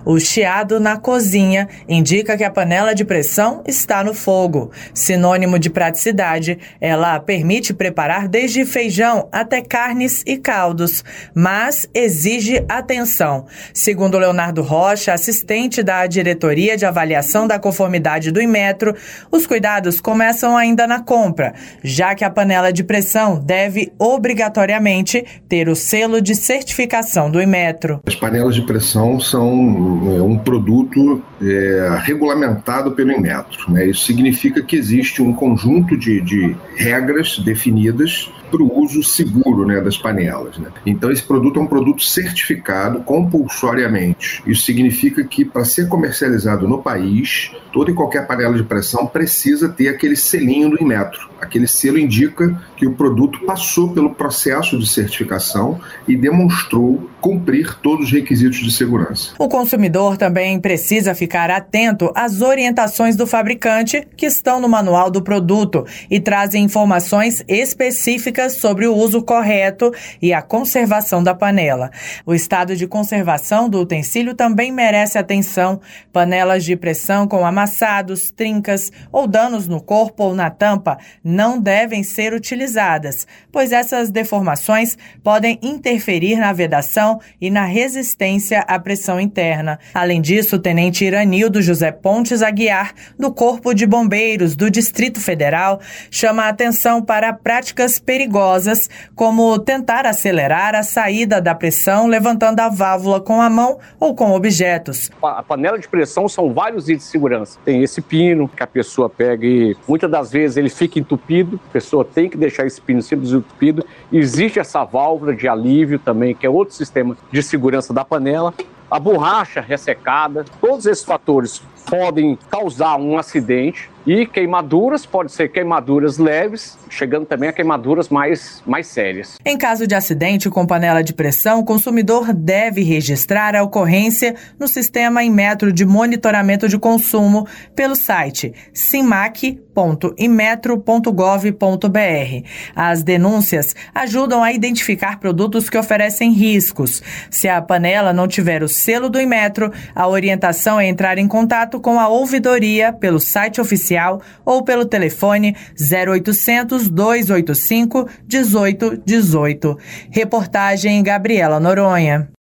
O chiado na cozinha indica que a panela de pressão está no fogo. Sinônimo de praticidade, ela permite preparar desde feijão até carnes e caldos, mas exige atenção. Segundo Leonardo Rocha, assistente da Diretoria de Avaliação da Conformidade do Inmetro, os cuidados começam ainda na compra, já que a panela de pressão deve obrigatoriamente ter o selo de certificação do Inmetro. As panelas de pressão são um produto regulamentado pelo Inmetro, né? Isso significa que existe um conjunto de regras definidas para o uso seguro, né, das panelas, né? Então esse produto é um produto certificado compulsoriamente. Isso significa que para ser comercializado no país, toda e qualquer panela de pressão precisa ter aquele selinho do Inmetro. Aquele selo indica que o produto passou pelo processo de certificação e demonstrou cumprir todos os requisitos de segurança. O consumidor também precisa ficar atento às orientações do fabricante que estão no manual do produto e trazem informações específicas sobre o uso correto e a conservação da panela. O estado de conservação do utensílio também merece atenção. Panelas de pressão com amassados, trincas ou danos no corpo ou na tampa não devem ser utilizadas, pois essas deformações podem interferir na vedação e na resistência à pressão interna. Além disso, o tenente Iranildo José Pontes Aguiar, do Corpo de Bombeiros do Distrito Federal, chama a atenção para práticas perigosas, como tentar acelerar a saída da pressão levantando a válvula com a mão ou com objetos. A panela de pressão são vários itens de segurança. Tem esse pino que a pessoa pega e muitas das vezes ele fica entupido, a pessoa tem que deixar esse pino sempre desentupido. Existe essa válvula de alívio também, que é outro sistema de segurança da panela. A borracha ressecada, todos esses fatores podem causar um acidente e queimaduras, pode ser queimaduras leves, chegando também a queimaduras mais sérias. Em caso de acidente com panela de pressão, o consumidor deve registrar a ocorrência no sistema Inmetro de monitoramento de consumo pelo site simac.inmetro.gov.br. As denúncias ajudam a identificar produtos que oferecem riscos. Se a panela não tiver o selo do Inmetro, a orientação é entrar em contato com a ouvidoria pelo site oficial ou pelo telefone 0800 285 1818. Reportagem Gabriela Noronha.